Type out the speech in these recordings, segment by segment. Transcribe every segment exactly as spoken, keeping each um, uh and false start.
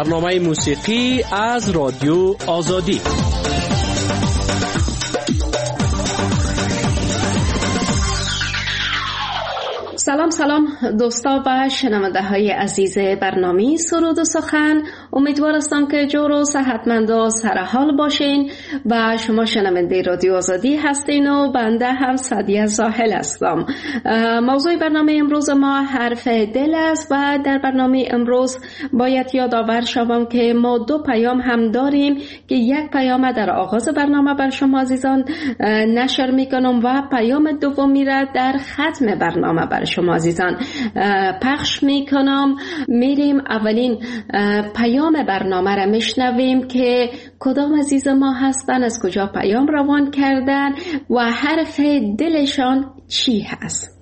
برنامه موسیقی از رادیو آزادی. سلام سلام دوستا و شنونده های عزیز برنامه سرود و سخن. امیدوار هستم که جور و صحتمند و سرحال باشین و شما شنونده رادیو آزادی هستین و بنده هم سعدیه زاهل هستم. موضوع برنامه امروز ما حرف دل است و در برنامه امروز باید یادآور شوم که ما دو پیام هم داریم که یک پیام در آغاز برنامه بر شما عزیزان نشر میکنم و پیام دومی را در ختم برنامه بر شما عزیزان پخش میکنم. میریم اولین پیام برنامه را میشنویم که کدام عزیز ما هستن، از کجا پیام روان کردن و حرف دلشان چی هست.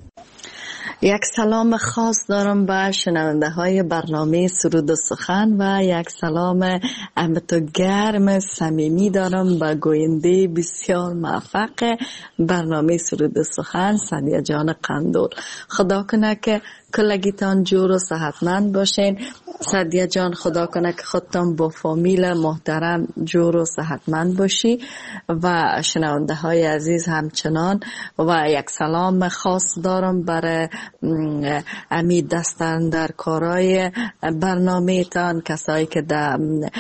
یک سلام خاص دارم به شنونده های برنامه سرود و سخن و یک سلام امتو گرم صمیمی دارم به گوینده بسیار موفق برنامه سرود و سخن سعدیه جان قندول. خدا کنه که کلگیتان جور و صحتمند باشین. سعدیه جان خدا کنه که خودتان با فامیل محترم جور و صحتمند باشی و شنونده های عزیز همچنان. و یک سلام خاص دارم برای امید دستن در کارای برنامه تان، کسایی که در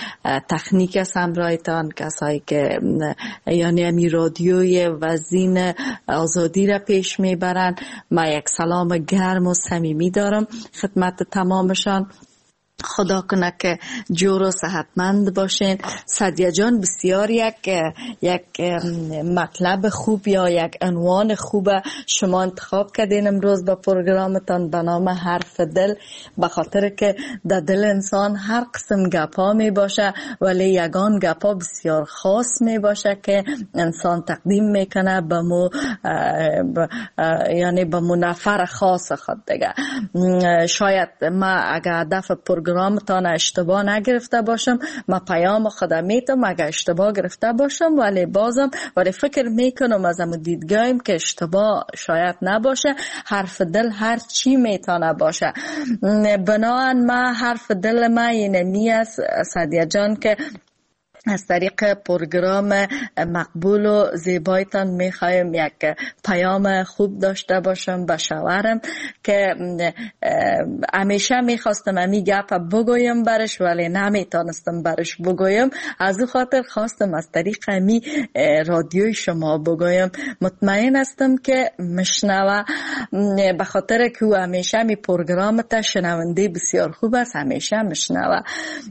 تکنیک سمرای تان، کسایی که یعنی امی رادیوی وزین آزادی را پیش میبرن. ما یک سلام گرم و صمیمی دارم خدمت تمامشان. خدا کنه که جور و صحتمند باشین. سعدیه جان بسیار یک یک مطلب خوب یا یک عنوان خوب شما انتخاب کردین امروز با پروگرامتان به نام حرف دل، به خاطر که در دل انسان هر قسم گپا می باشه ولی یگان گپا بسیار خاص می باشه که انسان تقدیم میکنه به مو یعنی به مو نفر خاص خود دیگه. شاید ما اگر هدف پروگرام پروگرامتان اشتباه نگرفته باشم، ما پیام خودم میتم اگر اشتباه گرفته باشم ولی بازم ولی فکر میکنم از امو دیدگاهیم که اشتباه شاید نباشه. حرف دل هر چی میتونه باشه. بنابراین ما حرف دل ما اینه می است سعدیه جان که از طریق پروگرام مقبول و زیبایتان میخوایم یک پیام خوب داشته باشم به شوهرم که همیشه میخواستم امی گپ بگویم برش ولی نمیتونستم برش بگویم. از او خاطر خواستم از طریق امی رادیوی شما بگویم. مطمئن هستم که مشنوه به خاطر که او همیشه می پروگرام تا شنونده بسیار خوب است، همیشه مشنوه.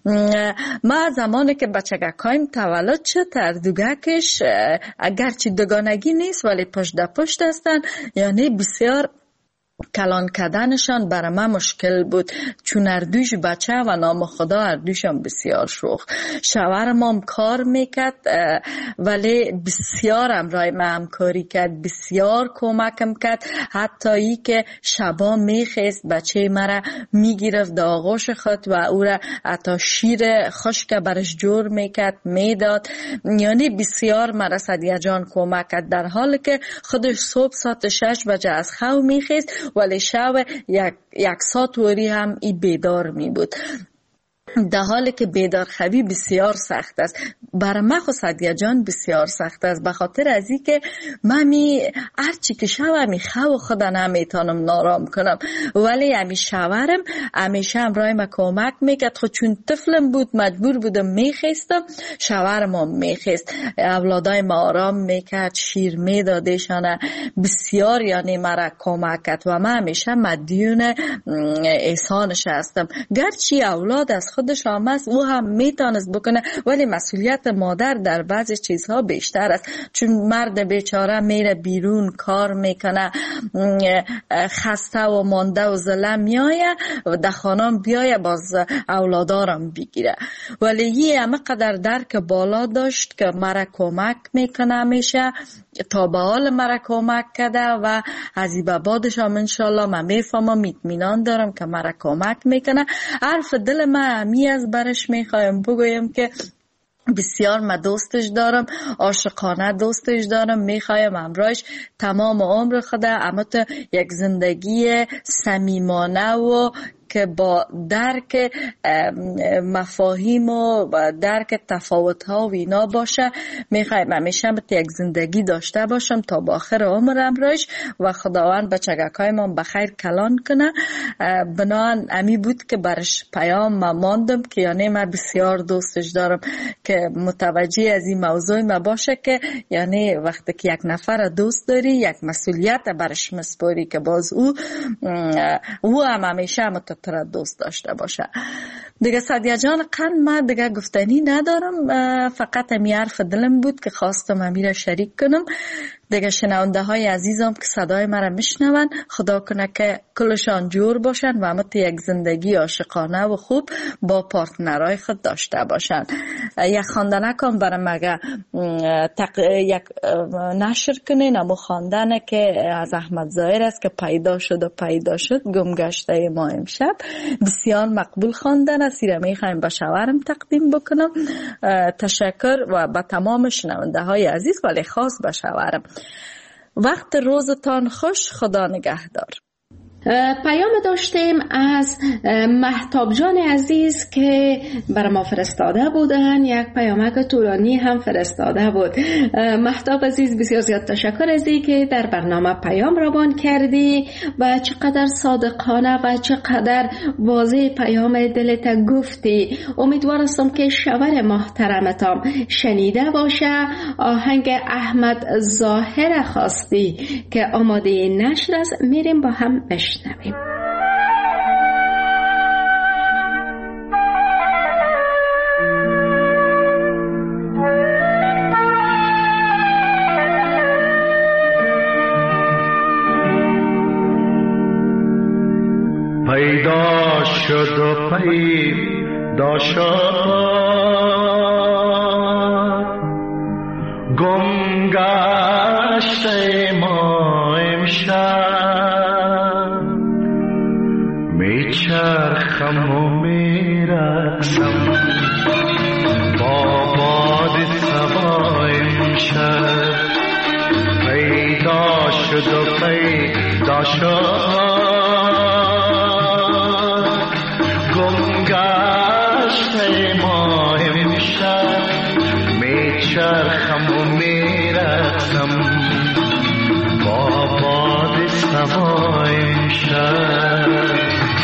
ما زمانی که بچگک کایم تولد شد تردوگکش اگرچه دگانگی نیست ولی پشت در پشت هستن، یعنی بسیار کلان کردنشان برای من مشکل بود چون اردوش بچه و نام خدا اردوشم بسیار شوخ. شوهرم هم کار میکرد ولی بسیار همراه من همکاری کرد، بسیار کمکم کرد. حتی ای که شبا میخیست بچه مرا میگرفت در آغوش خود و او را حتی شیر خشک برش جور میکرد میداد. یعنی بسیار مرا سعدیه جان کمک کرد، در حالی که خودش صبح ساعت شش بجه از خواب میخیست ولی شب یک, یک ساعت وری هم ای بیدار می بود. در حالی که بیدار خوابی بسیار سخت است. برای من خود سعدیه جان بسیار سخت است به خاطر از این که من می هرچی که شب همی خواب خدا نمیتونم نارام کنم ولی همی شوهرم همیشه همراه ما کمک میکرد. خود چون طفلم بود مجبور بودم میخیستم، شوهرم هم میخیست، اولادای ما آرام میکرد، شیر میدادشانه، بسیار یعنی مرا کمک کرد و من همیشه مدیون احسانش هستم. گرچه اولاد از خودش هم است او هم میتونست بکنه ولی مسئولیت مادر در بعضی چیزها بیشتر است چون مرد بیچاره میره بیرون کار میکنه، خسته و مانده و ظلم میایه و در خانه بیایه باز اولادارم بگیره. ولی یه همه قدر درک بالا داشت که مرا کمک میکنه، میشه تا به حال مرا کمک کرده و از این به بعدش هم انشالله من میفهمم اطمینان دارم که مرا کمک میکنه. حرف دل من همی از برش میخوایم بگویم که بسیار من دوستش دارم، عاشقانه دوستش دارم، میخوایم همراهش تمام عمر خدا اما تو یک زندگی صمیمانه و که با درک مفاهیم و درک تفاوت ها و اینا باشه. میخوایم همیشه یک زندگی داشته باشم تا با آخر عمرم روش و خداوند بچگک های ما بخیر کلان کنه. بنان امی بود که برش پیام ما ماندم که یعنی من بسیار دوستش دارم که متوجه از این موضوع ما باشه که یعنی وقتی که یک نفر دوست داری یک مسئولیت برش مسپاری که باز او او هم همیشه هم تو دوست داشته باشه. دیگه سعدیه جان قند من دیگه گفتنی ندارم، فقط همی حرف دلم بود که خواستم همی را شریک کنم. دیگه شنونده های عزیزم که صدای مرا میشنون خدا کنه که کلشان جور باشن و همه یک زندگی عاشقانه و خوب با پارتنرهای خود داشته باشن. یک خواندنه کن برای مگه تق... یک نشر کنین امو خواندنه که از احمد ظاهر است که پیدا شد و پیدا شد گمگشته ما امشب. بسیار مقبول خواندن است، را میخوایم به شوهرم تقدیم بکنم. تشکر و به تمام شنونده های عزیز ولی خاص به شوهرم. وقت روزتان خوش، خدا نگهدار. پیام داشتیم از مهتاب جان عزیز که بر ما فرستاده بودن، یک پیامک طولانی هم فرستاده بود. مهتاب عزیز بسیار زیاد تشکر از این که در برنامه پیام روان کردی و چقدر صادقانه و چقدر واضح پیام دلت گفتی. امیدوارم که شوهر محترمتام شنیده باشه. آهنگ احمد ظاهر خواستی که آماده نشر است، میریم با هم بشنویم. پیدا شد و پیدا شد گم گشته ما امشب، میچرخم و میرقصم با باد صبا امشب. پیدا شد و پیدا شد گم گشته ما امشب، میچرخم و میرقصم با باد صبا امشب.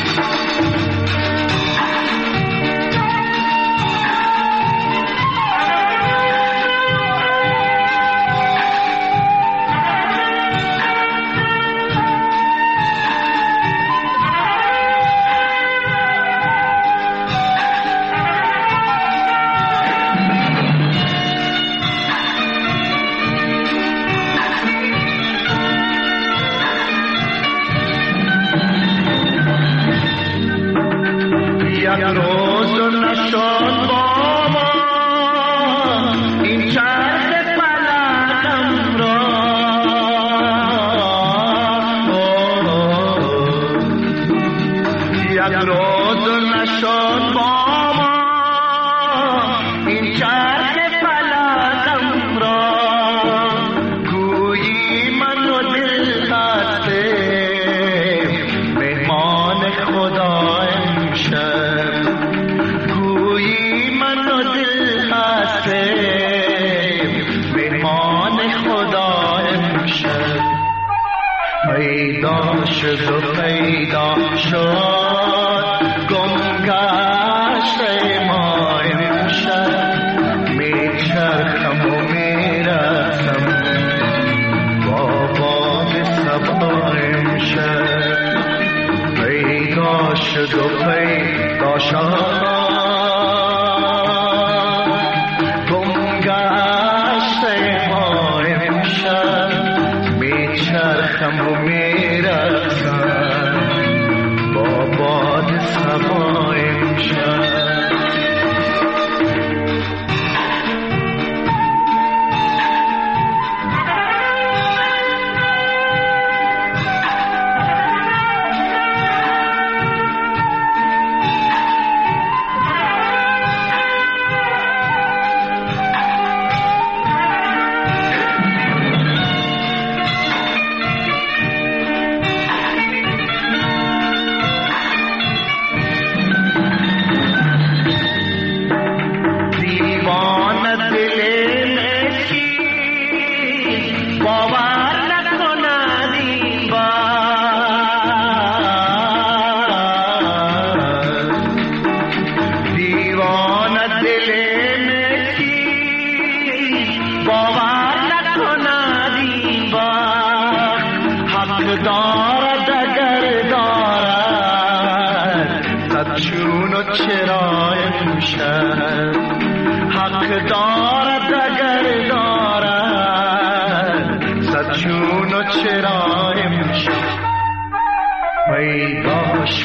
یک روز نشد با ما این چرخ فلکم را، یک روز نشد با ما این چرخ فلکم را، گویی من و دل هستیم مهمان خدا امشب، گویی من و دل هستیم مهمان خدا امشب. پیدا شد و پیدا شد گم گشته ما امشب، میچرخم و میرقصم با باد صبا امشب. پیدا شد و پیدا شد گم گشته ما امشب، میچرخم و میرقصم با باد صبا امشب.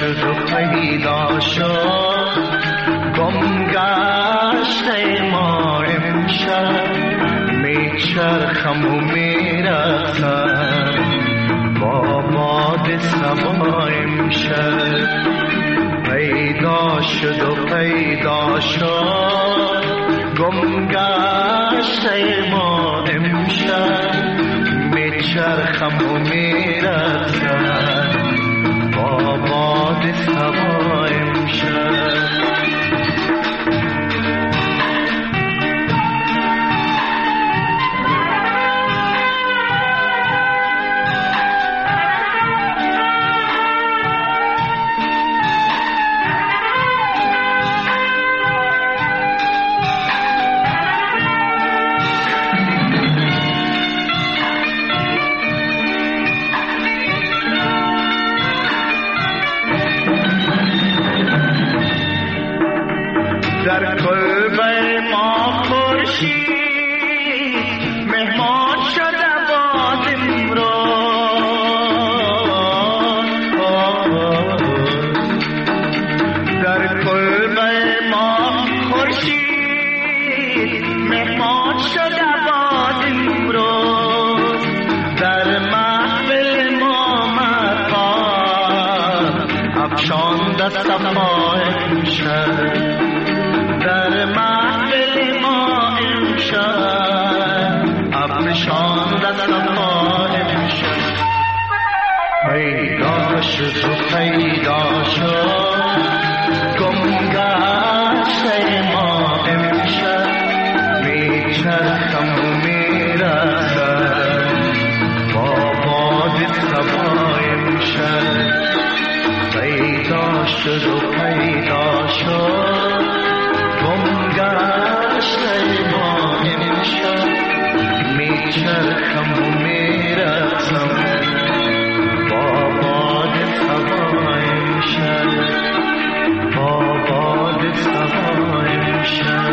شد و پیدا شد گم گشته ما امشب میچرخم و میرقصم با باد صبا امشب پیدا شد و پیدا شد گم گشته ما امشب میچرخم و میرقصم با باد صبا امشب در کلبه ما خورشید مهمان شده باد امروز در کلبه ما خورشید مهمان شده باد امروز در محفل ما مقام افشانده صفا امشب در محفل ما امشب افشانده صفا امشب پیدا شد و پیدا شد گم گشته ما امشب میچرخم و میرقصم با باد صبا امشب پیدا شد و پیدا شد گم گشته ما امشب میچرخم و میرقصم با باد صبا امشب با باد صبا امشب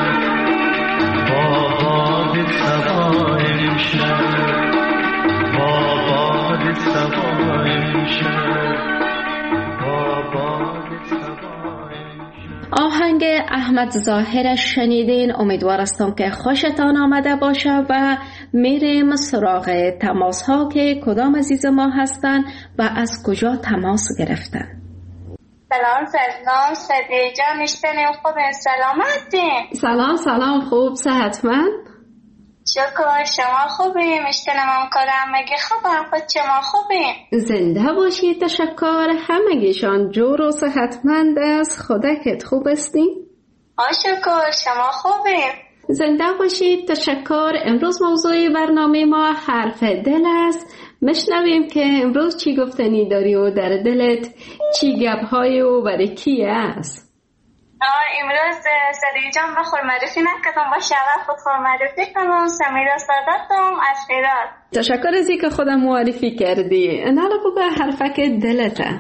با باد صبا امشب با باد صبا امشب با باد صبا آهنگ احمد ظاهر شنیدین. امیدوار هستم که خوشتان آمده باشه و میریم سراغ تماس ها که کدام عزیز ما هستن و از کجا تماس گرفتن. سلام سلام صدیق جان میشتنیم خوب سلامتی؟ سلام سلام خوب صحتمند؟ شکر شما خوبی؟ میشتنم هم کارم مگه خوبم خود شما خوبی؟ زنده باشید تشکر همگیشان جور و صحتمند از خودکت خوب استی؟ آه شکر شما خوبی؟ زنده باشید تشکر. امروز موضوع برنامه ما حرف دل است. مشنویم که امروز چی گفتنی داری و در دلت چی گپ‌های و برای کی است؟ آه امروز صدیق جان بخور معرفی نکردم با شرف خود خور معرفی کنم. سمیرا سادتم از خیرات. تشکر از اینکه خودم معرفی کردی. نالا بگو حرفک دلته.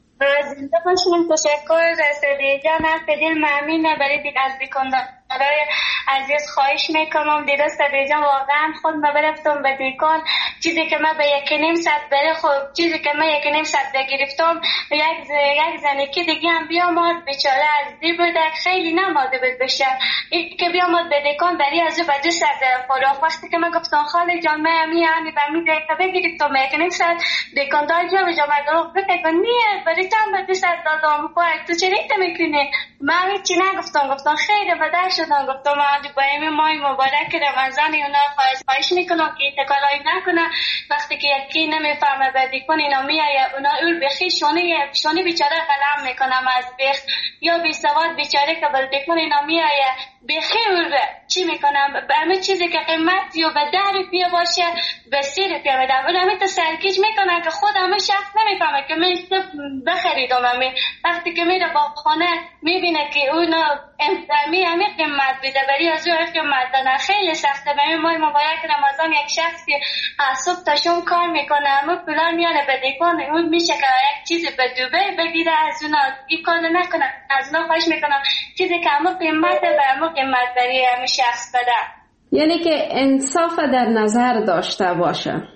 زنده باشیم. تشکر صدیق جان از دل ممنونم برای دید از بیکندارای عزیز خواهش میکنم. دیروز صدیق جان واقعا خود ما برفتم به دیکان چیزی که ما به یکی نیم ساعت بره خب چیزی که ما یکی نیم ساعت بگرفتم یک یک زنی که دیگه هم بیامد بیچاره از دی بوده خیلی نماده بود بشه این که بیامد به دیکان برای از او بجه سر فراغ وقتی که ما گفتم خاله جان ما همی همی به می دیگه بگرفتم یکی نیم ساعت دیکان دار جا بجا مدروغ بگن نیه برای چند بجه سر دادم خواهد تو چه ریته میکنی ما همی چی نگفتم گفتم خیلی بدر شدم گفتم آجی بایم مای مبارک رمضان اونا خواهش میکنم که تکالایی نکنه وقتی که یکی نمیفهمه بدی کن اینا میایه اونا اول بخی شونی شونی بیچاره قلم میکنم از بخ یا بی سواد بیچاره که بلدی کن اینا میایه بخی اول چی میکنم به همه چیزی که قیمت یا به ده روپیه باشه به سی روپیه بده اول همه تا سرکیش میکنن که خود همه شخص نمیفهمه که من بخریدم همه وقتی که میره با خانه میبینه که اونا امی همه قیمت بیده بری از او قیمت دادن خیلی سخته. به ماه مبارک رمضان یک شخصی صبح تا شام کار میکنه همه پولار میاره بده کنه اون میشه که یک چیزی به دوبه بگیره از اونا این کار نکنه از اونا خواهش میکنم چیزی که همه قیمت به همه قیمت بری همه شخص بده. یعنی که انصاف در نظر داشته باشه.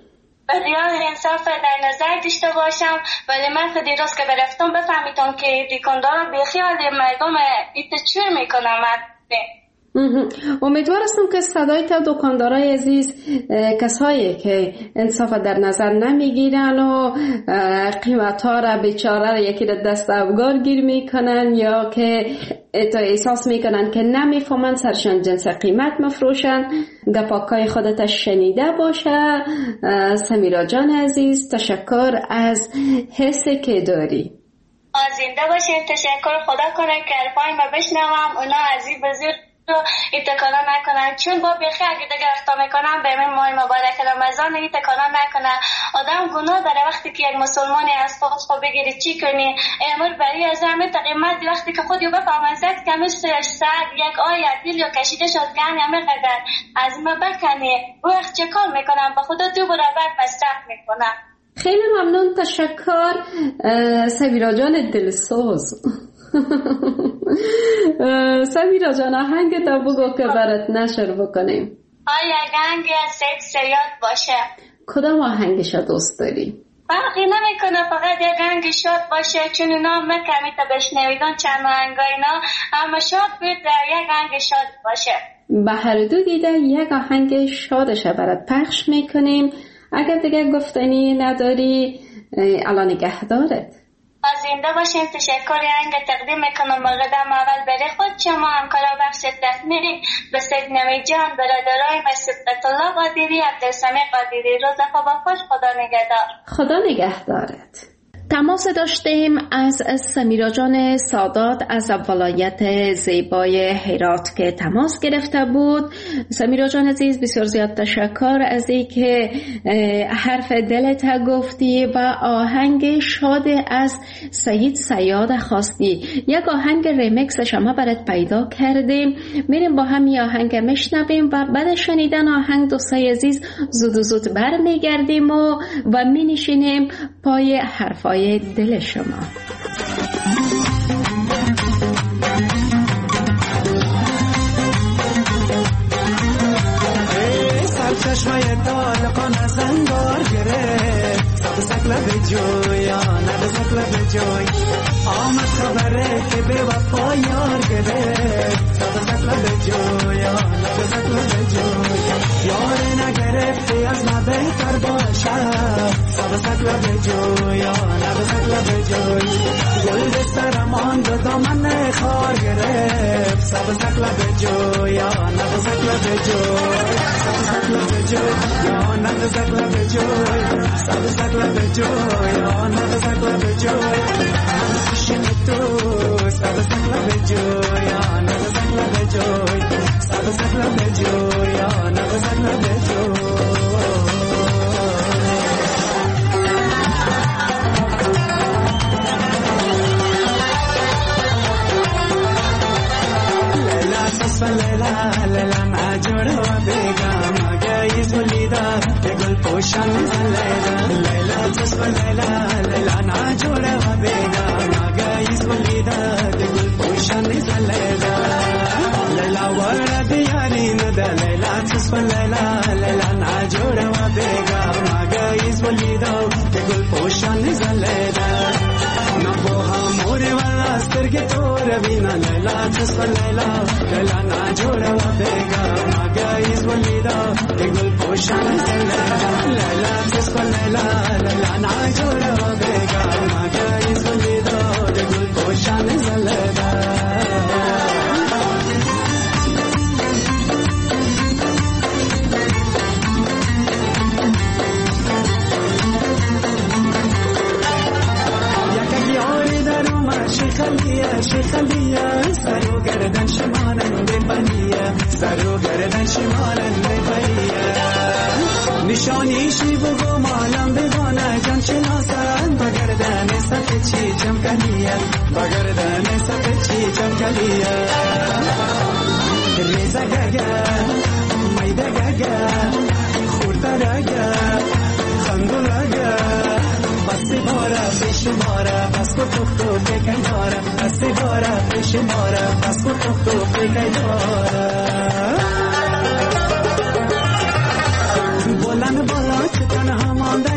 بیان انصاف در نظر داشته باشم. ولی من خود دیروز که برفتم بفهمیدم که دکاندارا بیخیال مردم ایت چی میکنم. امیدوار هستم که صدای تا دکاندارای عزیز، کسایی که انصاف در نظر نمیگیرن و قیمت ها را بیچاره را یکی را دست افگار گیر میکنن یا که تا احساس میکنن که نمیفهمن سرشان جنس قیمت مفروشن، گپاکای خودت شنیده باشه. سمیرا جان عزیز، تشکر از حسی که داری. زنده باشین. تشکر. خدا کنه که حرفای ما بشنوم، اونا عزیز بزرگ ایتکانا نکنن، چون با بیخی اگه دیگه اختا میکنن به من ماه مبارک رمضان ایتکانا نکنن. آدم گناه داره وقتی که یک مسلمانی از خود خود بگیری چی کنی امور بری از همه تقیمت وقتی که خودی بفهمن زد کمش ساعت یک آیت دیل یا کشیده شد گن همه قدر از ما بکنی وقت چه کار میکنم با خدا تو برابر مصرف میکنم. خیلی ممنون. تشکر سمیرا جان دلسوز. سمیرا جان آهنگ تا بگو که برات نشر بکنیم. آیا آهنگ سید سیاد باشه؟ کدام آهنگش دوست داری؟ فرقی نمیکنه، فقط یک آهنگ شاد باشه، چون اونا مکمی تا بشنویدن چند آهنگای اینا اما شاد بود یک آهنگ شاد باشه. به هر دو دیده یک آهنگ شادش برات پخش میکنیم. اگر دیگه گفتنی نداری الان نگه دارد. زنده باشین. تشکر. آهنگ تقدیم میکنم مقدم اول برای خود شما همکارا بخش تخمیری به سید نوی جان، برادرای و صدقت الله قادری، عبدالسمیع قادری. روز خوب و خوش. خدا نگهدار. خدا نگه دارد. تماس داشتیم از سمیرا جان سادات از ولایت زیبای هرات که تماس گرفته بود. سمیرا جان عزیز بسیار زیاد تشکر از این که حرف دلت گفتی و آهنگ شاد از سید سیاد خواستی. یک آهنگ ریمیکس شما برات پیدا کردیم، میریم با هم یه آهنگ میشنویم و بعد شنیدن آهنگ دوستای عزیز زود و زود بر میگردیم و و می نشینیم پای حرفای دل شما. سرچشمه طالقان از انگار گرفت، سب سکل به جوی آنه سکل به جوی آمد خبره که به وفا یار گرفت، سب سکل به جوی آنه سکل به جوی یار نگرفتی از ما بهتر باشد، سب سکل به جوی آنه سکل به جوی گل به سرمان دو دامن خار گرفت، سب سکل به جوی آنه سکل به جوی سکل به جوی یا نه سکل به جوی سب سکل به جوی یا نه سکل به جوی خوشم تو سب سکل به جوی یا نه سکل به جوی سب سکل به جوی یا نه سکل به جوی لیلا لیلا ناجوڑ و بیگم گئیز ولیدا گل پوشان لیلا لیلا تصف لیلا لیلا ناجوڑ و بیگم گئیز ولیدا گل پوشان لیلا لیلا ورد یاری ند لیلا تصف لیلا لیلا ناجوڑ و بیگم گئیز ولیدا گل پوشان لیلا نبوها موری والا سترگی تو روینا لیلا تصف لیلا لیلا ناجوڑ و بیگم گئیز ولیدا گل پوشان لیلا لیلا تصف لیلا لیلا ناجوڑ و بیگم گئیز ولیدا گل پوشان لیلا شیخلیه شیخلیه سرو گردن شمالنده بلیه سرو گردن شمالنده بلیه نشانیشی بگو مالم بگانه جان شناسن بگردن سفت چی جمکلیه بگردن سفت چی جمکلیه ریزه گگه میده گگه خورده رگه خندولگه بسی باره پیش باره بس کو تو تو پیکای داره بسی باره پیش باره بس کو تو تو پیکای داره بلند بالا که تنها مانده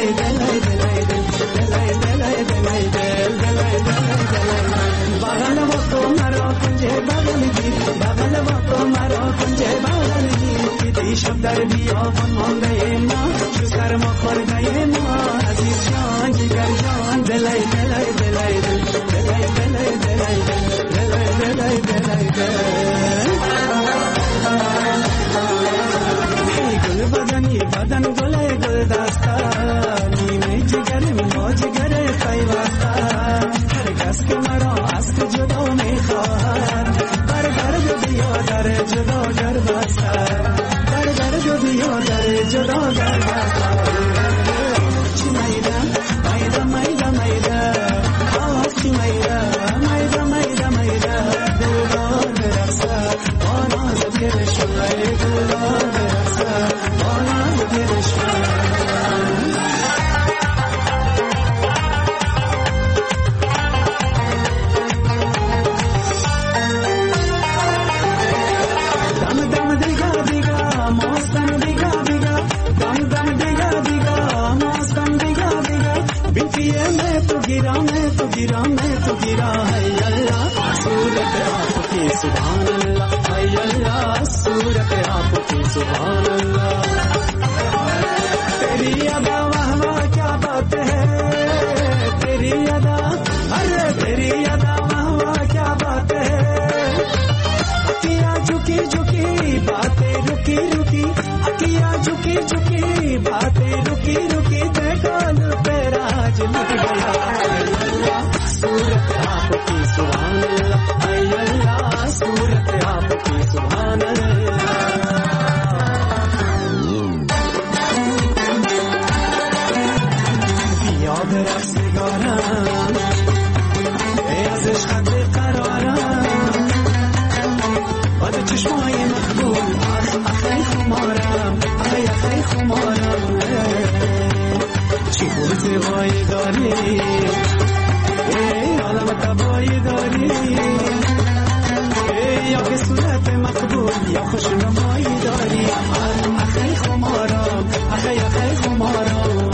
دلای دلای دلای دلای دلای دلای دلای بغل وقت مرا کنجه بغل گیر بغل وقت مرا کنجه بغل گیر دیدی شب در بیابان مانده ما شو سر ما خورده ما عزیز جان جگر جان دلای دلای دلای دلای دلای دلای دلای دلای دلای گل بدنی بدن گل گل دستا نیمه جگر ما جگر خیوستا هر کس که مرا از تو جدا میخواهد بر در جو بیا در جدا گر بسته بر در جو بیا در جدا گر بسته چی میده میده میده میده آه چی میده میده میده میده دلدار برقصه آناز گرشوه دلدار برقصه آناز گرشوه गिरा मैं तो गिरा मैं तो गिरा है अल्लाह सूरत आपकी सुभान अल्लाह है अल्लाह सूरत आपकी सुभान अल्लाह तेरी अदा वाह वाह क्या बात है तेरी अदा अरे तेरी अदा वाह वाह क्या बात है अकिया झुकी झुकी बातें रुकी रुकी अकिया झुकी झुकी बातें रुकी रुकी देखो तेरा आज लग गया सूरत आपकी सुभान अल्लाह है अल्लाह सूरत आपकी सुभान अल्लाह याद रख सिगारा از عشقت قرارم باد چشمای مقبول اخ اخی خمارم اخی اخی خمارم چی بود زیبایی داری ای عالم تبایی داری ای یا که صورت مقبول یا خوشنمایی داری اخی خمارم اخی اخی خمارم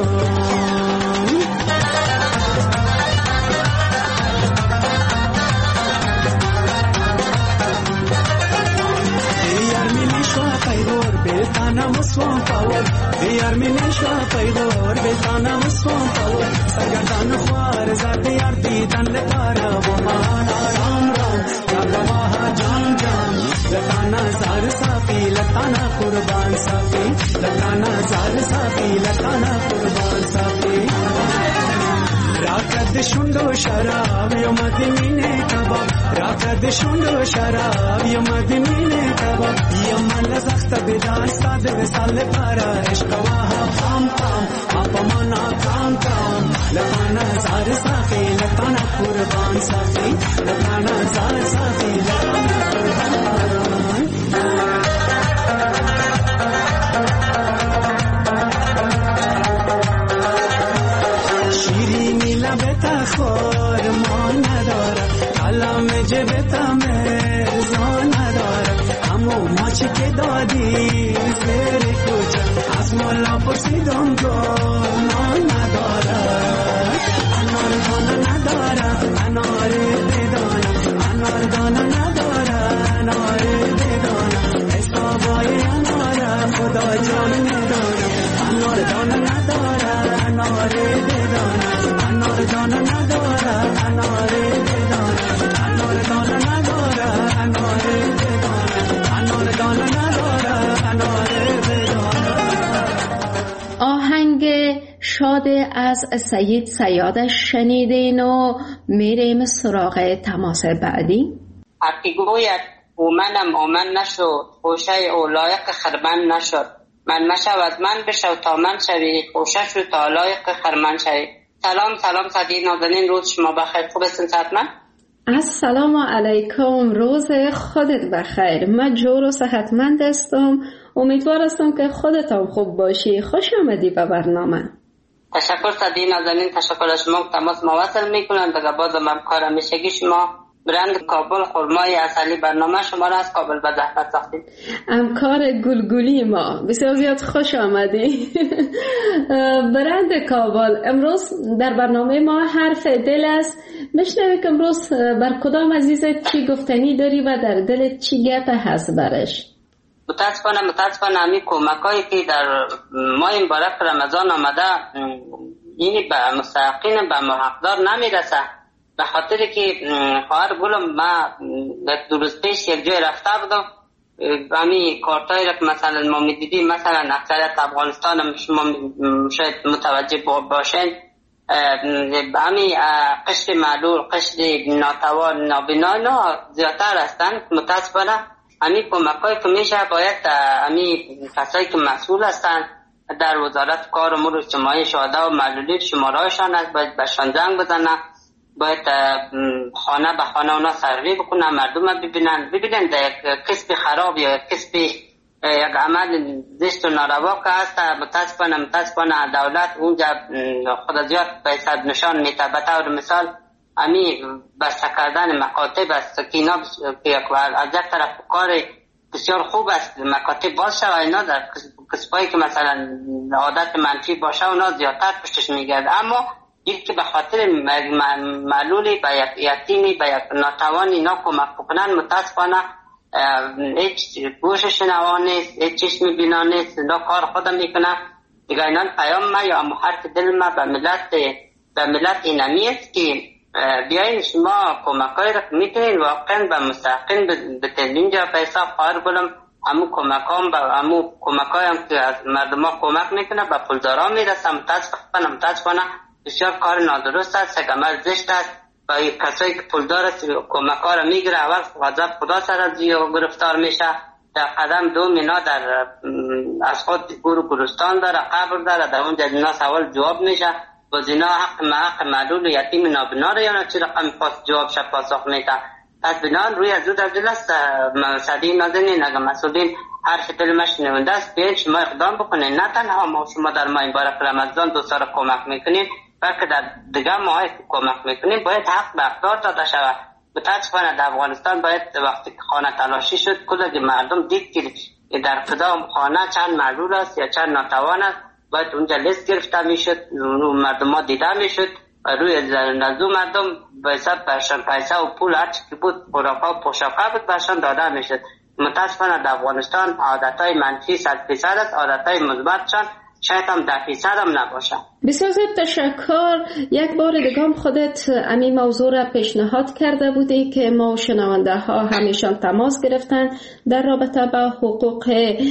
بلتانم اسوان پاور دیار می نشوا پیدور بلتانم اسوان پاور سرگردان خوار زرد یار دیدن لکارا بمان رام رام رام جان جان لتانا زار صافی لتانا قربان صافی لتانا زار صافی لتانا قربان صافی راکد شندو شراب یا مدینه کباب راکد شندو شراب یا مدینه کباب یا مال زخت بدان ساده وسال پارا عشق واه پام پام آپ منا کام کام لتانا زار صافی لتانا قربان صافی لتانا زار صافی لتانا قربان شیرینی لبتا خور ما ندارد کلام جبتا مرزا ندارد همو ماچی که دادی زیر کوچه از مولا پرسیدم گنا ندارد انار دانا ندارد انار بدانم انار دانا ندارد انار بدانم حسابای انار خدا جان ندارم انار دانا ندارد انار بدانم انار دانا ندارد انار بدانم انار دانا ندارد انار بدانم انار دانا ندارد انار بدانم. آهنگ شاد از سید صیاد شنیدین و میریم سراغ تماس بعدی. هرکی گوید اومنم اومن نشد خوشه او لایق خرمن نشد من مشود من بشو تا من شوی خوشه شو تا لایق خرمن شوی. سلام سلام صدیق نازنین، روز شما بخیر. خوب هستین صحتمند؟ السلام علیکم، روز خودت بخیر. من جور و صحتمند هستم. امیدوار هستم که خودت هم خوب باشی. خوش آمدی به برنامه. تشکر صدیق نازنین، تشکر از شما. تماس مواصل میکنم دیگه. بازم هم کار همیشگی شما برند کابل خرمای اصلی برنامه شما را از کابل به زحمت ساختیم. همکار گلگلی ما، بسیار زیاد خوش آمدی. برند کابل امروز در برنامه ما حرف دل است. میشنوی که امروز بر کدام عزیزت چی گفتنی داری و در دلت چی گپ هست برش؟ متاسفانه متاسفانه همین کمکایی که در ماه مبارک رمضان آمده اینی به مستحقین به محقدار نمیرسه، به خاطر که خواهر گلم ما دو روز پیش یک جای رفته بودم، همین کارتایی را که مثلا ما میدیدیم، مثلا اکثریت افغانستان شما شاید متوجه باشین، همین قشر معلول، قشر ناتوان، نابینا اینا زیادتر هستند. متاسفانه همین کمکایی که میشه باید همین کسایی که مسئول هستند در وزارت کار امور اجتماعی شهدا و معلولین شماره‌هاشان است، باید بهشان زنگ بزنن، باید خانه به خانه اونا سروی بکنن، مردم ببینن ببینن در یک کسب خراب یا یک کسب یک عمل زشت و ناروا که هست. متاسفانه متاسفانه دولت اونجا خود زیاد به حساب نشان میده. به طور مثال همین بسته کردن مکاتب است که اینا از یک طرف کار بسیار خوب است، مکاتب باز شد اینا در کسبایی که مثلا عادت منفی باشه اونا زیادتر پشتش میگرد، اما یک که به خاطر معلولی به یک یتیمی به یک ناتوانی اینا کمک بکنن، متاسفانه هیچ گوش شنوا نیست، هیچ چشم بینا نیست، اینا کار خودم میکنه دیگه. اینا پیام ما یا حرف دل ما به ملت به ملت اینمی است که بیاین شما کمکایی را میتونین واقعا به مستحقین بتین. اینجا به حساب خواهر گلم همون کمکام به همون کمکایی هم که از مردم ها کمک میکنه به پولدارا میرسه. متاسفانه متاسفانه بسیار کار نادرست است، یک عمل زشت است. و کسایی که پولدار است کمک‌ها را میگیره، اول غضب خدا سر از گرفتار میشه، در قدم دوم اینا در از خود گور گورستان داره، قبر داره، در اونجا اینا سوال جواب میشه. باز اینا حق حق معلول و یتیم نابینا را یا چه رقم پاس جواب شد پاسخ میده. از بنان روی از دو در دل است صدی نازنین اگر مسئولین حرف دل ما شنونده است بیاین شما اقدام بکنین. نه تنها ما شما در ماه مبارک رمضان دوستان کمک میکنین، بلکه در دیگر ماهای کمک میکنین باید حق به اقدار داده شود. متاسفانه در افغانستان باید وقتی خانه تلاشی شد کل مردم دید که در کدام خانه چند معلول است یا چند ناتوان است، باید اونجا لیست گرفته میشد، مردم ها دیده میشد و روی نزدو مردم به حساب برشان پیسه و پول هرچی که بود خوراکا و پوشاکا بود برشان داده میشد. متاسفانه در افغانستان عادتهای منفی صد فیصد است، عادتهای مثبتشان شاید هم ده فیصد هم نباشه. بسیار زیاد تشکر. یک بار دیگه هم خودت امی موضوع را پیشنهاد کرده بودی که ما شنونده ها همیشان تماس گرفتن در رابطه با حقوق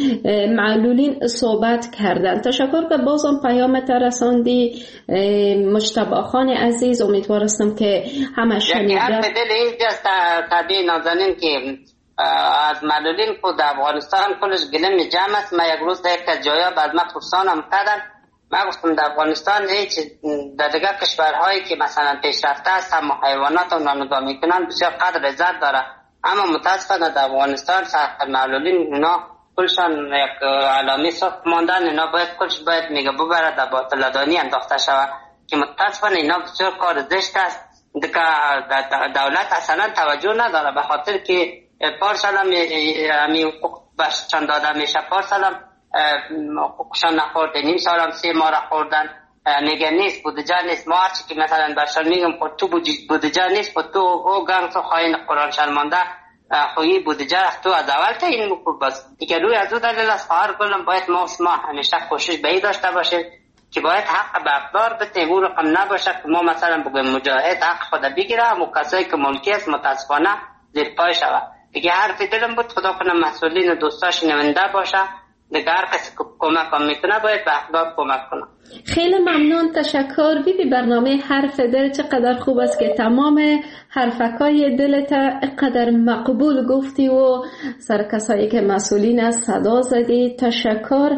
معلولین صحبت کردن. تشکر که بازم پیامت رساندی مجتبی خان عزیز. امیدوارستم که همه شنیده. یکی حرف دل اینجاست طبیعی نازنین که از معلولین خود در افغانستان کلش گلم جمع است. من یک روز در یک از جایا بعد من پرسانم کردن، من گفتم در افغانستان هیچ در دیگر کشورهایی که مثلا پیشرفته است هم حیوانات رو نگاه میکنن بسیار قدر عزت داره، اما متاسفانه در افغانستان سخت معلولین اینا کلشان یک علامه سخت ماندن، اینا باید کلش باید میگه ببره در باطلدانی انداخته شود که متاسفانه اینا بسیار کار زشت است. دیگه دولت اصلا توجه نداره، به خاطر که پارسال هم همی حقوق بشتن داده میشه، پارسال هم حقوقشان نخورده، نیم سال هم سه ماه را خوردن. میگه نیست بودجه نیست، ما هرچی که مثلا برشان میگم خود تو بودجه نیست، خود تو او گنگ تو خواهی قرآن شرمانده خویی بودجه تو از اول تا این مکور باز دیگه. روی از او دلیل از خواهر کنم باید ما شما همیشه کوشش به این داشته باشید که باید حق به اقدار بتیم، اون رقم نباشه که ما مثلا بگویم مجاهد حق خود بگیره و کسایی که ملکی است متاسفانه زیر پای شود. دیگه حرف دلم بود خدا کنه مسئولین و دوستاش نونده باشه، دیگه هر کسی کمک هم میکنه باید به اقدار کمک کنه. خیلی ممنون، تشکر. بیبی برنامه حرف دل چقدر خوب است که تمام حرفکای دلت قدر مقبول گفتی و سر کسایی که مسئولین از صدا زدی. تشکر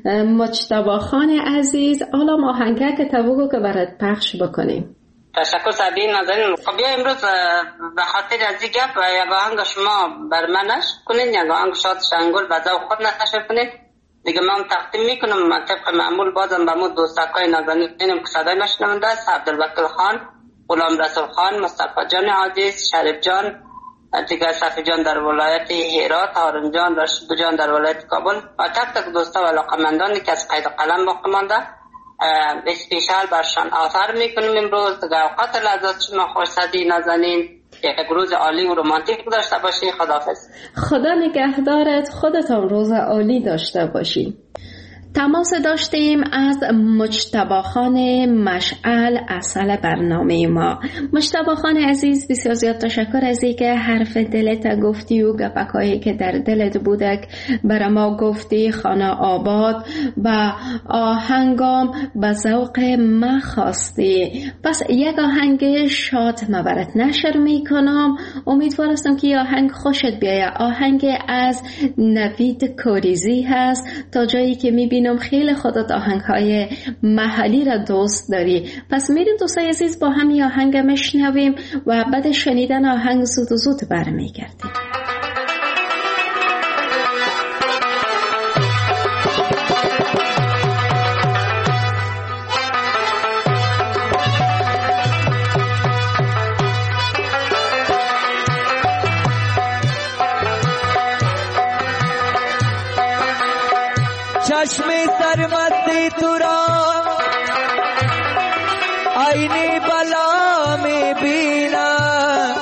مجتبی خان عزیز. حالا ما آهنگه که تو که برات پخش بکنیم. تشکر سعدی نازنین. خب بیا امروز به خاطر از این گپ یک آهنگ شما بر منش کنین، یک آهنگ شاد شنگول به ذوق خود نشر کنین دیگه. من تقدیم میکنم طبق معمول بازم به مو دوستکای نازنینم که صدای مشنونده است، عبدالوکیل خان غلام رسول خان، مصطفی جان عزیز، شریف جان، دیگر صفی جان در ولایت هرات، هارون جان، رشید جان در ولایت کابل و تک تک دوستا و علاقمندانی که از قید قلم باقی مانده اسپیشال برشان آثار میکنیم. امروز در اوقات لحظات شما خوشصدی نازنین، یک روز عالی و رومانتیک داشته باشی. خداحافظ. خدا نگهدارت، خودتان روز عالی داشته باشی. تماس داشتیم از مجتبی خان مشعل اصل برنامه ما. مجتبی خان عزیز، بسیار زیاد تشکر از اینکه حرف دلت گفتی و گپکایی که در دلت بودک برای ما گفتی. خانه آباد و آهنگام به ذوق ما خواستی. پس یک آهنگ شاد مبرت نشر میکنم. امیدوارستم که آهنگ خوشت بیایه. آهنگ از نوید کوریزی هست. تا جایی که میبینم خیلی خودت آهنگ‌های محلی را دوست داری. پس میریم دوستای عزیز با هم آهنگ میشنویم و بعد شنیدن آهنگ زود و زود برمیگردیم. چشم سرمستی تو را آینه بلا می بینم،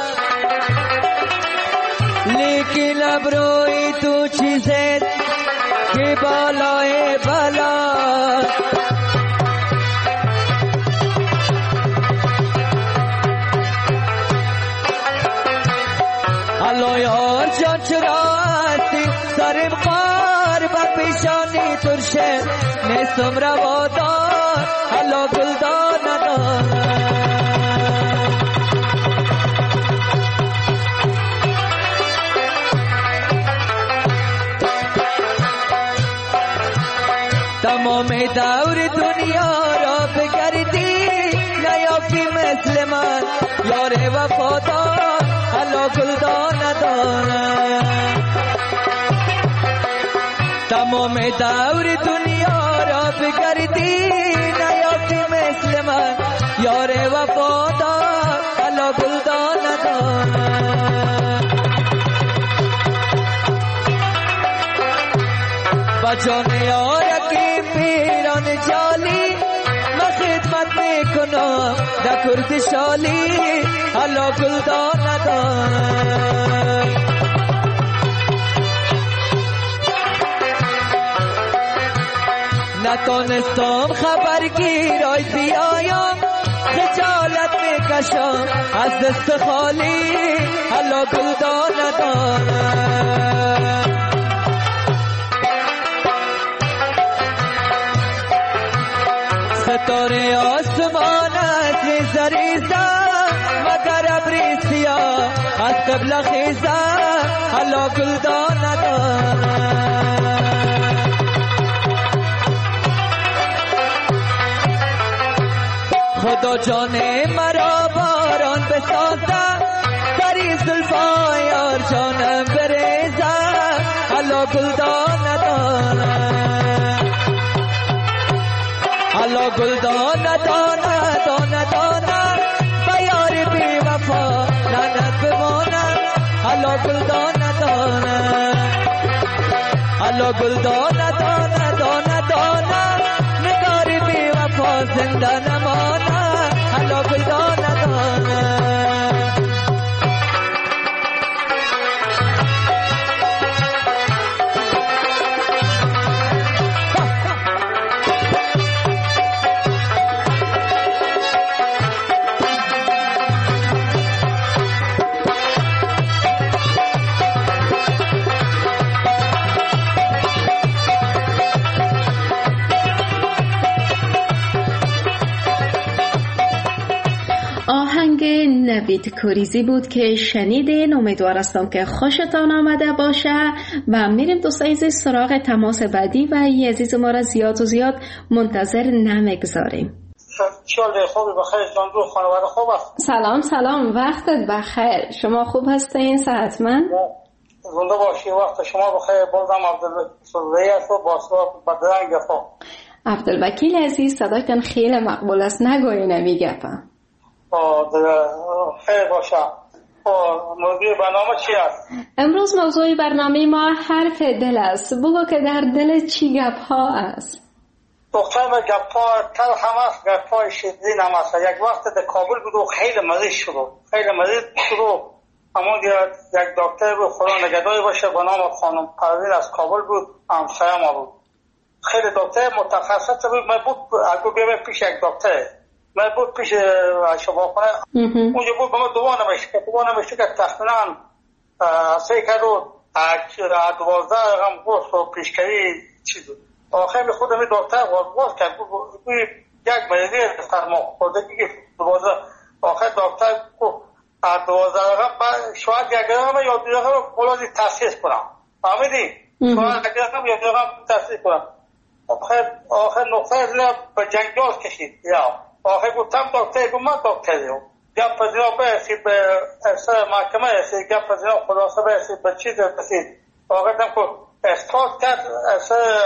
لیکن ابروی تو چیزت که بالای بلا. الله یار جان چرا هستی سرم خار و پیشانی ترشه نیستم روادار. الله گلدان ندارم تمام دور دنیا را بگردی نیافتی مثل من یار وفادار. الله گلدان ندارم تمام دور دنیا را بگردی نیافتی مثل من یار وفادار. الله گلدان ندارم با جان یارکی پیران جالی من خدمت میکنم در کرد شالی. الله گلدان ندارم نتونستم خبرگیرای بیایم خجالت میکشم از دست خالی. الله گلدان ندارم ستاره آسمان از زریزه مگر ابری سیاه از قبل خیزه. الله گلدان ندارم خدا جان مرا باران بسازه سری زلفای یار جانم بریزه. الله گلدان ندارم الله گلدان ندانه دانه دانه به یار بی وفا لعنت بمانه. الله گلدان ندانه الله گلدان ندانه دانه دانه نگار بی وفا زنده نمانه. الله گلدان ندانه نوید کوریزی بود که شنیدین. امیدوارستم که خوشتان آمده باشه و میریم دوستای عزیز سراغ تماس بعدی و ای عزیز ما را زیاد و زیاد منتظر نمیگذاریم. شال خوبی بخیر جان رو خانواده خوب است؟ سلام سلام وقتت بخیر. شما خوب هستین؟ صحتمند؟ زنده باشی. وقت شما بخیر. بازم عبدالوکیل است و با بدرنگ گفا. عبدالوکیل عزیز صدایتان خیلی مقبول است. نگوی نمی گپم. خیر باشه. موضوع برنامه چی است؟ امروز موضوع برنامه ما حرف دل است. بگو که در دل چی گپ ها است؟ دختر ما گپ ها تل هم است، گپ های شدید هم است. یک وقت در کابل بود و خیلی مریض شد، خیلی مریض شد. اما یک دکتر بود، خدا نگهدار باشه، به نام خانم پروین از کابل بود، همسایه ما بود. خیلی دکتر متخصص بود. من بود اگه بیام پیش یک دکتر، من بود پیش شفاخانه اونجا بود، به من دوا نمیشه دوا نمیشه که تقریبا سه کدو دوازده رقم گفت و پیشکری چیز بود. آخر خودم دکتر باز کرد یک مریضی سرما خوردگی دوازده. آخر دکتر گفت دوازده رقم شاید یک رقم یا دو رقم فولادی تحصیل کنم، فهمیدی؟ شاید یک رقم یا دو رقم تحصیل کنم. آخر آخر نقطه از به جنجال کشید. یا آخر گفتم دکتر گفت من دکتریم. گپ از اینا برسید به سر محکمه رسید، گپ از اینا خلاصه برسید به چیز رسید. آخر دم که اثبات کرد از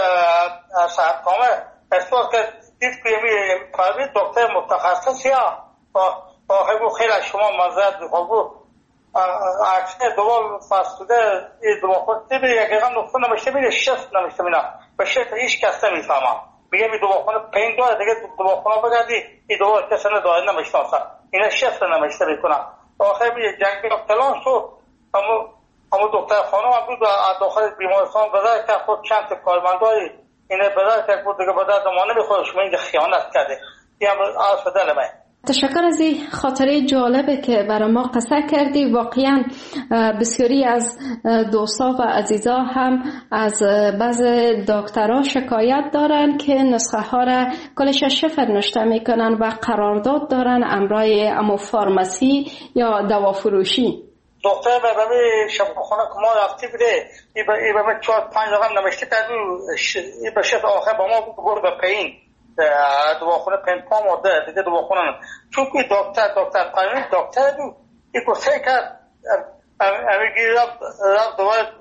صحتنامه اثبات کرد دید که یمی پروین دکتر متخصصی ها. آخر گفت خیلی شما مزرد بخواه گفت اکسنه دوال فستوده این دو خود دیبه یک رقم نقطه نمشته بیده شفت نمشته بیده به شکل هیچ کس نمیفهمم. میگه می دوباخونه پین داره دیگه دوباخونه بگردی این دوبار کسی نداره نمیشناسه، اینه شفت نمشته بکنم. آخر میگه جنگی اقتلان شد. اما اما دکتر خانم هم بود از داخل بیمارستان بدر که خود چند کارمندایی اینه بدر که بود دیگه بدر دمانه بخواه شما اینجا خیانت کرده. این هم عرض فدل من. تشکر از این خاطره جالبه که برای ما قصه کردی. واقعا بسیاری از دوستا و عزیزا هم از بعض دکترها شکایت دارن که نسخه ها را کلش شفر نوشته میکنن و قرارداد دارن امرای امو فارماسی یا دوافروشی. دکتر به بمی شفاخانه که ما رفتی بده ای به من چهار پنج رقم نوشته کرد ای به شفت آخر با ما بود به پایین دواخونه پنپام آده دیگه دواخونه نم چون که دکتر دکتر پروین دکتر بود ای کسه کرد امیگی رفت رفت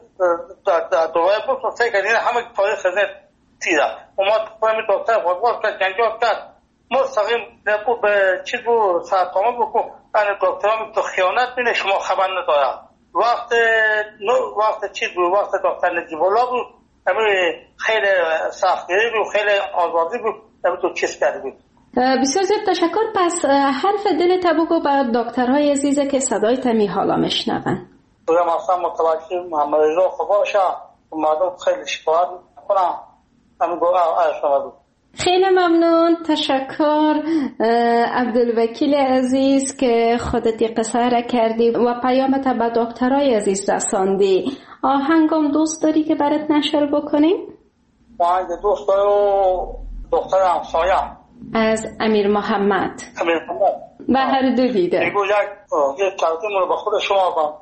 دوای بود کسه کرد این همه تاریخ خزنه تیره اومد پروین دکتر خودوار کرد جنجال کرد مستقیم بود به چیز بود سرطامه بود که این دکتر هم تو خیانت بینه شما خبر نداره. وقت وقت چیز بود وقت دکتر نجیب الله بود همه خیلی سختگیری بود، خیلی آزادی بود، همه تو چیز کرده بود. بسیار زیاد تشکر. پس حرف دل تبوگو بر دکترهای عزیزه که صدای تمی حالا مشنون. دویم اصلا متوجه مریضا خوب باشه مردم خیلی شکایت کنم همه گوه ارشنوه بود. خیلی ممنون. تشکر عبدالوکیل عزیز که خودتی قصه را کردی و پیامت به دکترهای عزیز رساندی. آهنگم دوست داری که برات نشر بکنیم؟ آهنگ دوست داری و دختر همسایه از امیر محمد. امیر محمد به هر دو دیده میگو یک تقدیم رو به خود شما با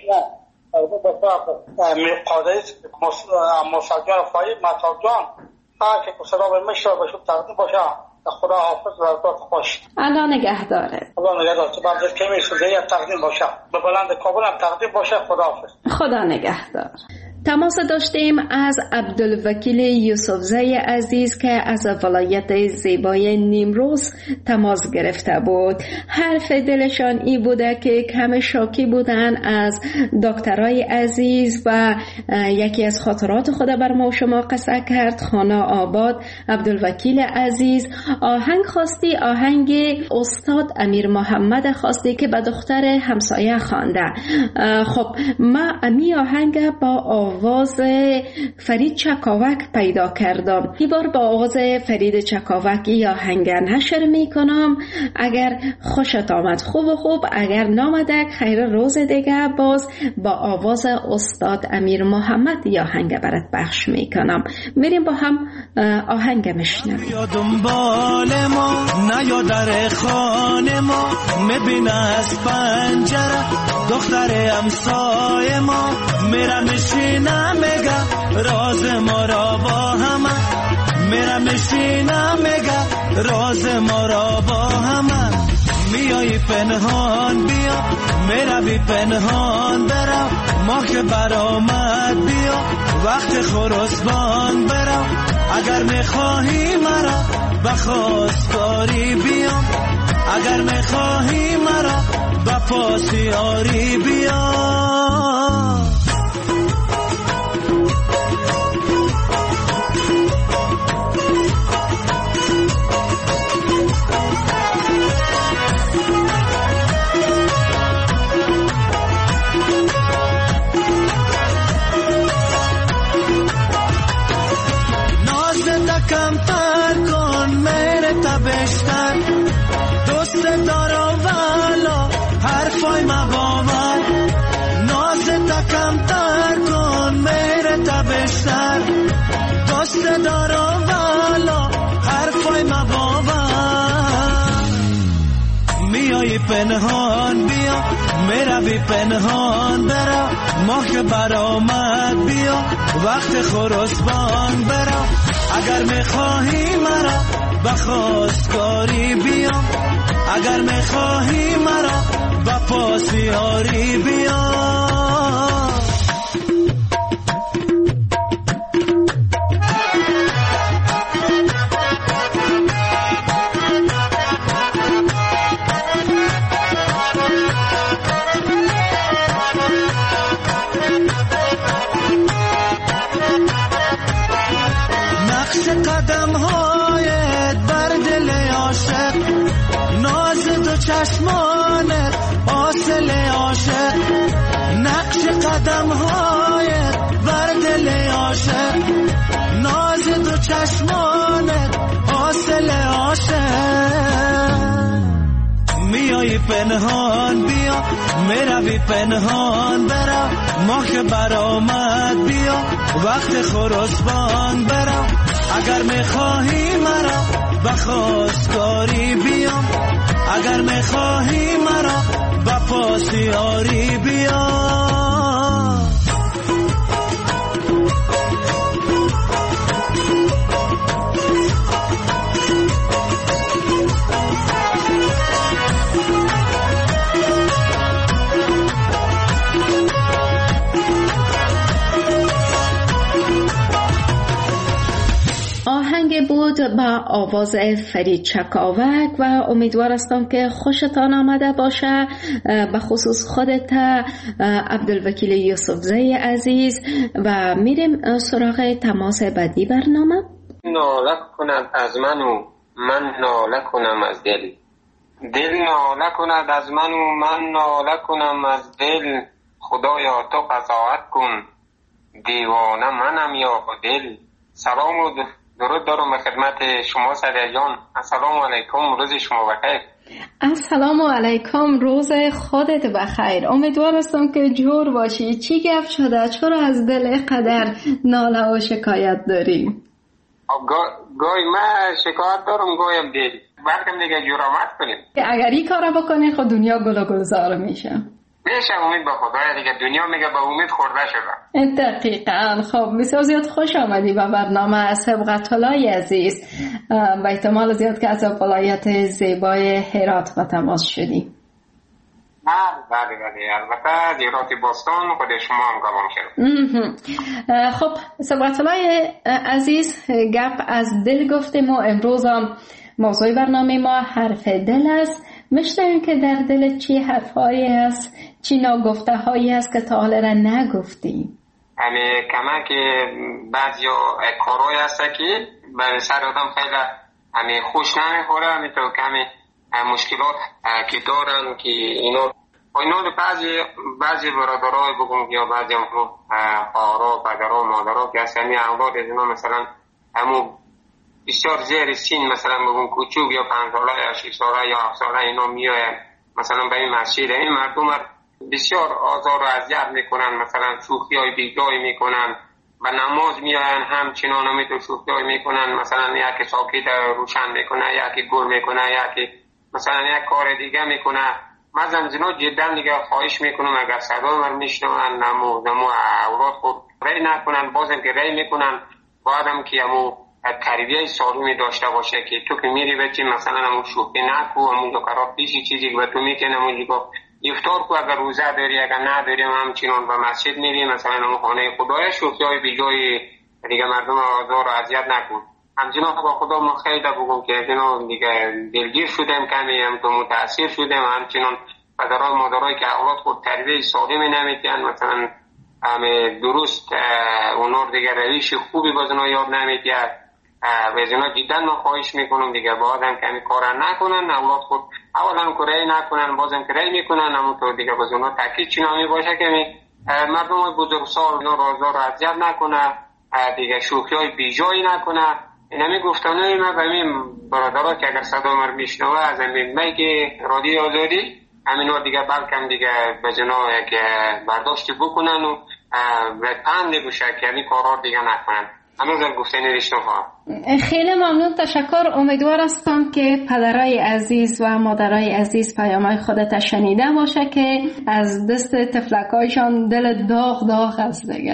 شما امیر قادری مسجان فایب مطاب جان هر که صدا به مشتر بشو تقدیم باشه. خدا حافظ و عزت خوش. الله نگه داره. الله نگه داره. تو بعد که میسوزه یک تقدیم باشه به بلند کابل هم تقدیم باشه. خدا حافظ. خدا نگه داره. تماس داشتیم از عبدالوکیل یوسفزی عزیز که از ولایت زیبای نیمروز تماس گرفته بود. حرف دلشان ای بوده که کم شاکی بودن از دکترای عزیز و یکی از خاطرات خود بر ما شما قصه کرد. خانه آباد عبدالوکیل عزیز آهنگ خواستی، آهنگ استاد امیر محمد خواستی که به دختر همسایه خوانده. خب ما امی آهنگ با آواز فرید چکاوک پیدا کردم. این بار با آواز فرید چکاوک یا آهنگ نشر می کنم. اگر خوشت آمد خوب و خوب، اگر نامدک خیر روز دیگه باز با آواز استاد امیر محمد یا آهنگ برات پخش می کنم. میریم با هم آهنگ میشنویم. یا دنبال ما نه یا در خانه ما میبینه از پنجره دختر همسایه ما میرم میشینم میگه راز ما را با همه میرم میشینم میگه راز ما را با همه میایی پنهان بیا میروی پنهان برم ما که برآمد بیا وقت خرسبان برم اگر میخواهی مرا بخواستاری بیام اگر میخواهی مرا با پاسیاری بیا. کمتر کن میره تا بیشتر، دوست دارم والا حرفای مباور. نازت کمتر کن میره تا بیشتر، دوست دارم والا حرفای مباور. میای پنهان بیا، میروی پنهان برا، ماه که برآمد بیا، وقت خرسبان برا. اگر میخواهی مرا با خواستگاری بیام، اگر میخواهی مرا با پاسیاری بیام. قدم هایت بر دل عاشق، ناز دو چشمانت حاصل عاشق. نقش قدم هایت بر دل عاشق، ناز دو چشمانت حاصل عاشق. میای پنهان بیا، میروی پنهان برا، ماه که برآمد بیا، وقت خرسبان برا. اگر میخواهی مرا با خواستگاری بیام، اگر میخواهی مرا با پاسیاری بیام. آهنگ بود با آواز فرید چکاوک و امیدوار هستم که خوشتان آمده باشه. به خصوص خودت عبدالوکیل یوسفزی عزیز. و میریم سراغ تماس بعدی برنامه. ناله کند از من و من ناله کنم از دل، دل ناله کند از من و من ناله کنم از دل. خدایا تو قضاوت کن، دیوانه منم یا دل. سلام و درود دارم به خدمت شما سریع جان. السلام علیکم، روز شما بخیر. السلام علیکم، روز خودت بخیر. امیدوار هستم که جور باشی. چی گفت شده؟ چرا از دل قدر ناله و شکایت داری؟ گوی من شکایت دارم، گویم دل. بلکم دیگه جرامت کنیم که اگر این کار بکنی خود دنیا گل و گلزار میشه. میشه امید به خدای دیگه. دنیا میگه به امید خورده شده. دقیقاً. خب بسیار زیاد خوش آمدی به برنامه سبقت الله عزیز. به احتمال زیاد که از ولایت زیبای هرات با تماس شدی. نه بله بله، البته زیرات باستان خود شما هم گمان شد. خب سبقت الله عزیز، گپ از دل گفتیم و امروز هم موضوع برنامه ما حرف دل است. میشنویم که در دل چی حرفایی هست، چی ناگفته هایی هست که تا حالا را نگفتی؟ یعنی کما که بعضی کارهایی هست که به سر آدم خیلی یعنی خوش نمیخوره، همینطور کمی مشکلات که دارن که اینا اینا بعضی بعضی برادرای بگم یا بعضی هم خواهرها، پدرها، مادرها که اصلا اولاد از اینا مثلا همون بسیار زیر سین مثلا بگم کوچوک یا پنج ساله یا شش ساله یا هفت ساله اینا میاین مثلا به این مسجد، این مردم بسیار آزار و اذیت میکنن، مثلا شوخی های بیجای میکنن، به نماز میاین همچنان هم تو شوخی های میکنن، مثلا یکی ساکت روشن میکنه، یکی گل میکنه، یکی مثلا یک کار دیگه میکنه. من زنزینا جدا دیگه خواهش میکنم اگر صدا من میشنون نمو نمو اولاد خود رای نکنن، بازم که رای میکنن بعدم که همو تربیه سالمی داشته باشه که تو که میری بچی مثلا همون شوخی نکو، همون دو قرار پیشی چیزی که به تو میکنه همون دیگه افطار کو، اگر روزه داری اگر نداری همچنان به مسجد میری مثلا همون خانه خدای، شوخی های بی جای دیگه مردم آزار و اذیت نکن. همچنان با خدا ما خیلی بگم که اینا دیگه دلگیر شدیم، کمی هم تو متاثر شدیم. همچنان پدرای مادرای که اولاد خود تربیت سالمی نمیدن، مثلا همه درست اونا دیگه روش خوبی باز اونا یاد نمیدن و از اونا دیدن ما خواهش میکنم دیگه بازم کمی کار نکنن، اولاد خود اولا کاری نکنن بازم کاری میکنن، اما تو دیگه باز اونا تاکید چنامی باشه که مردم بزرگسال اونا رازدار را اذیت نکنه، دیگه شوخی های بیجایی نکنه. این همی گفتنه ما به این برادرها که اگر صدا مر میشنوه از این میگه رادیو آزادی همین ها دیگه بلکم دیگه به جناه که برداشتی بکنن و به پند بوشه که همین کارها دیگه نکنن. همین در گفتنی رشنوها. خیلی ممنون، تشکر. امیدوار هستم که پدرای عزیز و مادرای عزیز پیامای خودت شنیده باشه که از دست تفلکایشان دل داغ داغ هست دیگه.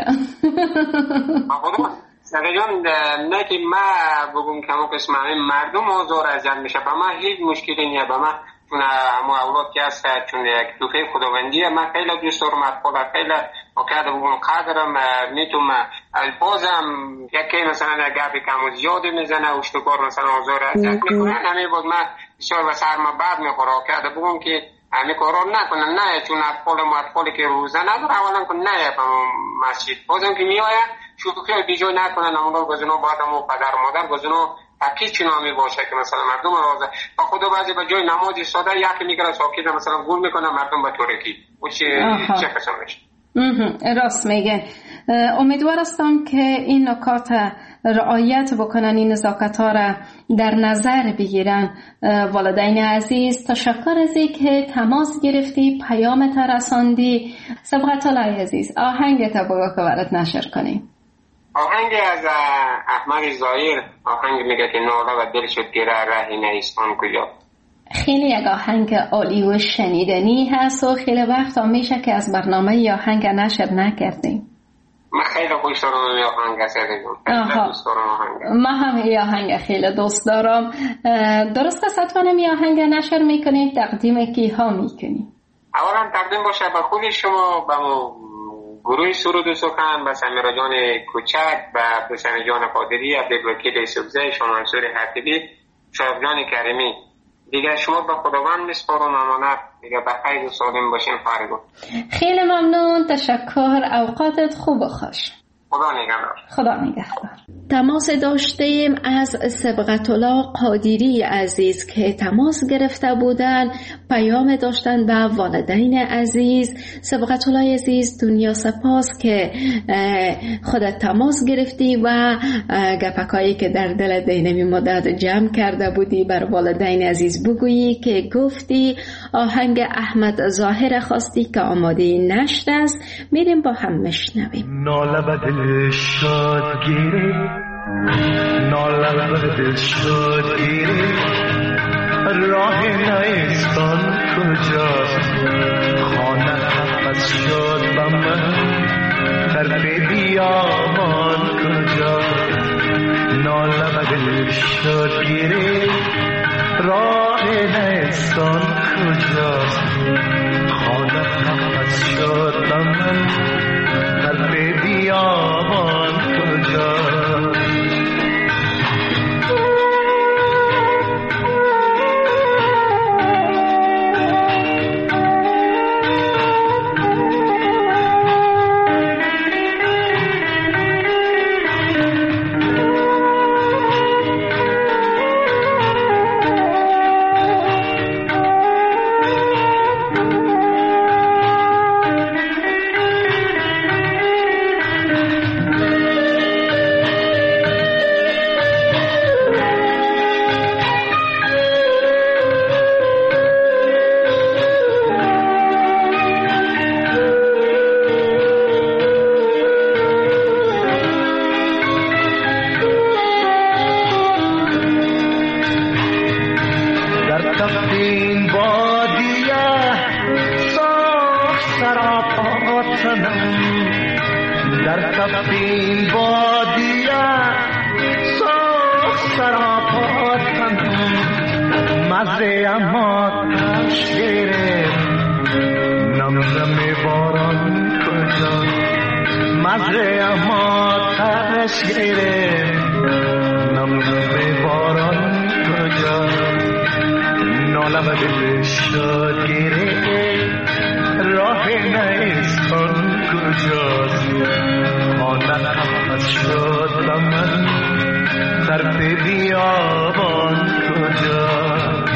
سگه جان نه که ما بگم که ما قسم مردم آزار ازیاد میشه، با ما هیچ مشکلی نیه. با ما چون ما اولاد که هست چون یک توفیق خداوندیه، من خیلی دوست دارم اطفال خیلی وقت بگم قدرم میتونم بازم یکی مثلا گپی کم زیاده میزنه و اشتبار مثلا آزار ازیاد میکنه، همین بود من بسیار و سر ما بعد میخوره که بگم که همین کارا نکنن. نه چون اطفال ما اطفالی که روزه نداره اولا کن نه مسجد بازم که میآیه شوخی بیجای نکنن، اونها گزینو بعدم و پدر مادر گزینو تاکید چنامی باشه که مثلا مردم راضی با خدا بعضی به جای نماز ساده یکی میگیره ساکت مثلا گول میکنه مردم به طوری و چه چه قسم میشه. راست میگه. امیدوار هستم که این نکات رعایت بکنن، این نزاکت ها را در نظر بگیرن. والدین عزیز تشکر از اینکه تماس گرفتی، پیام تا رساندی. سبقت الله عزیز آهنگ تا بگو که برات نشر کنیم. آهنگ از احمد ظاهر، آهنگ میگه که ناله و دل شد گره رهی نیستان کجا. خیلی یک آهنگ عالی و شنیدنی هست و خیلی وقت میشه که از برنامه ی آهنگ نشر نکردیم. من خیلی خوش دارم این آهنگ هست. خیلی دوست دارم آهنگ. من هم این آهنگ خیلی دوست دارم. درست است حتما این آهنگ نشر میکنید؟ تقدیم کی ها میکنید؟ اولا تقدیم باشه به خود شما، به گروه سرود و سخن، به سمیرا جان کوچک، به سمیرا جان قادری، عبدالوکیل سبزه، شمانسور حتیبی، شایب جان کریمی. دیگه شما به خداوند میسپارم امانت، دیگه به خیر و سالم باشین فرگو. خیلی ممنون، تشکر. اوقاتت خوب و خوش. خدا نگهدار. خدا نگهدار. تماس داشتیم از سبقت الله قادری عزیز که تماس گرفته بودن، پیام داشتن به والدین عزیز. سبقت الله عزیز دنیا سپاس که خودت تماس گرفتی و گپکایی که در دل دینمی مدت جمع کرده بودی بر والدین عزیز بگویی که گفتی آهنگ احمد ظاهر خواستی که آماده نشر است. میریم با هم مشنویم. ناله به دل شد گیری، ناله به دل شد گیری، راه نیستان کجاست، خانه حفظ شد به من، در بیابان کجاست. ناله به دل شد گیری، راه نیستان کجاست، خانه حفظ شد به من، در بیابان کجاست. شدم به باران کجاست، نالم دل شاد گرفت راه نیستان کجاست. مانم از شدم من در بیابان کجاست.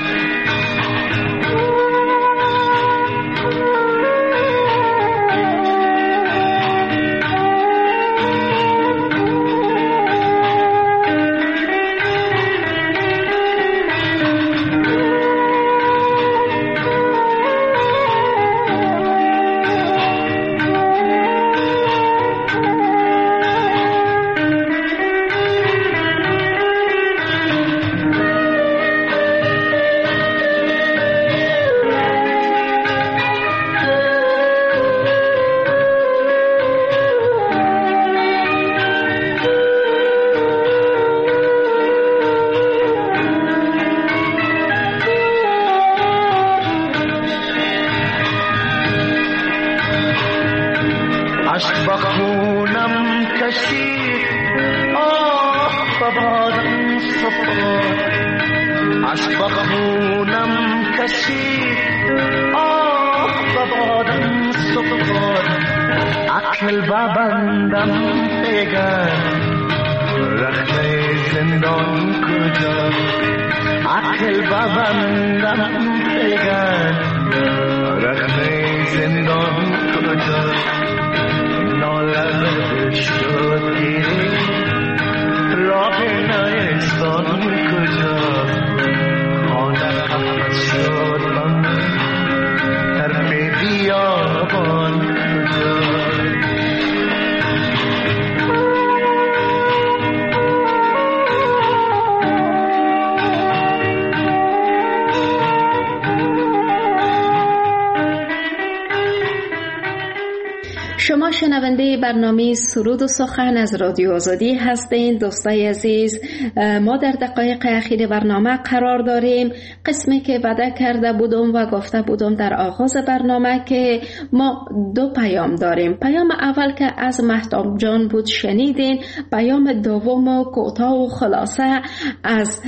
شما شنونده برنامه سرود و سخن از رادیو آزادی هستین. دوستای عزیز، ما در دقایق اخیر برنامه قرار داریم. قسمی که وعده کرده بودم و گفته بودم در آغاز برنامه که ما دو پیام داریم. پیام اول که از مهتاب جان بود شنیدین، پیام دوم و کوتاه و خلاصه از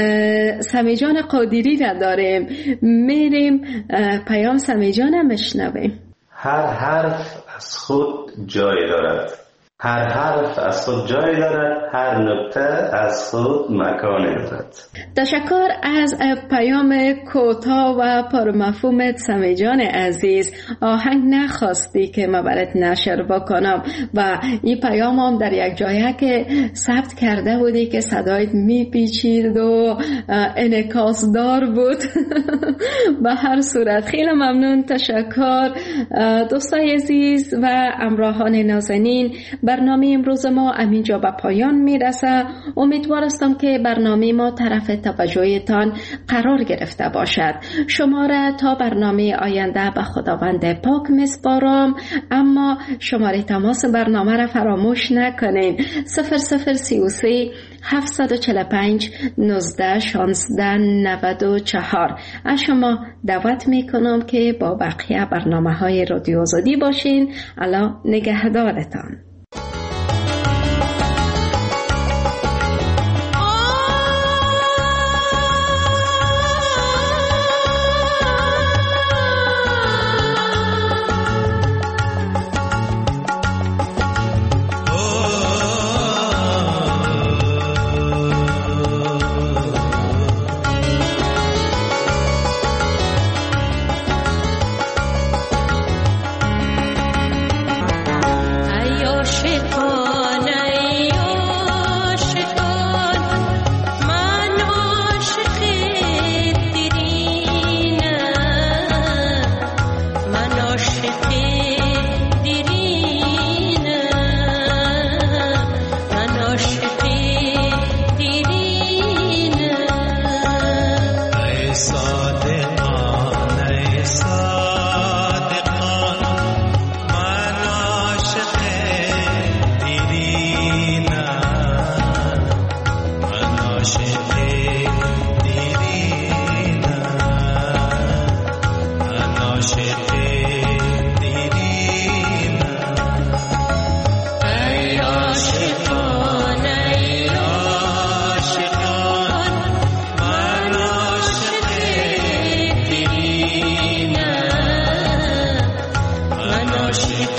سمی جان قادری را داریم. میریم پیام سمی جان مشنویم. هر حرف از خود جای دارد، هر حرف از خود جای دارد، هر نکته از خود مکان دارد. تشکر از پیام کوتاه و پرمفهومت سمی جان عزیز. آهنگ نخواستی که من برات نشر بکنم و این پیام هم در یک جایه که ثبت کرده بودی که صدایت میپیچید و انعکاس دار بود. به هر صورت خیلی ممنون، تشکر. دوستای عزیز و همراهان نازنین، برنامه امروز ما همینجا به پایان میرسه. امیدوارم که برنامه ما طرف توجهتان قرار گرفته باشد. شما را تا برنامه آینده به خداوند پاک میسپارم، اما شماره تماس برنامه را فراموش نکنین. صفر صفر سی و سه هفتصد و چهل و پنج نوزده شانزده نود و چهار. از شما دعوت میکنم که با بقیه برنامه های رادیو آزادی باشین. الله نگهدارتان. باشی